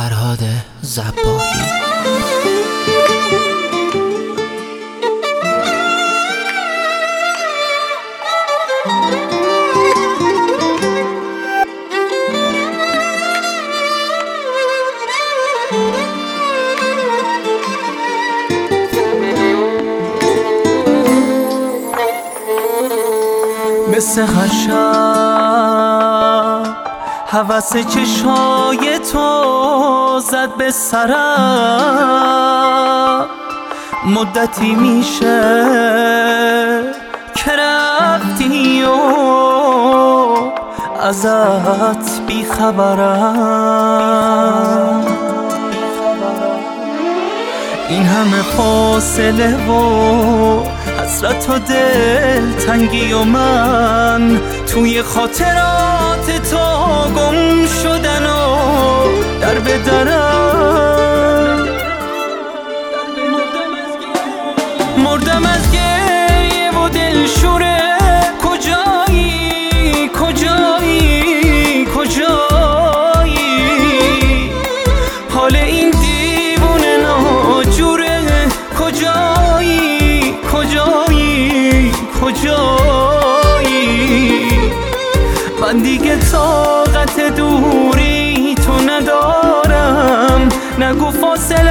فرهاد ذباحی. مثل هر شب هوس چشای تو زد به سرم. مدتی میشه که رفتی و ازت بیخبرم. این همه فاصله و حسرت و دلتنگی و من توی خاطرات تو گم شدن و در به درم. مردم از گریه و دلشوره. کجایی کجایی کجایی؟ حال این دیوونه ناجوره. کجایی کجایی کجایی؟ من دیگه طاقت دوری تو ندارم. نگو فاصله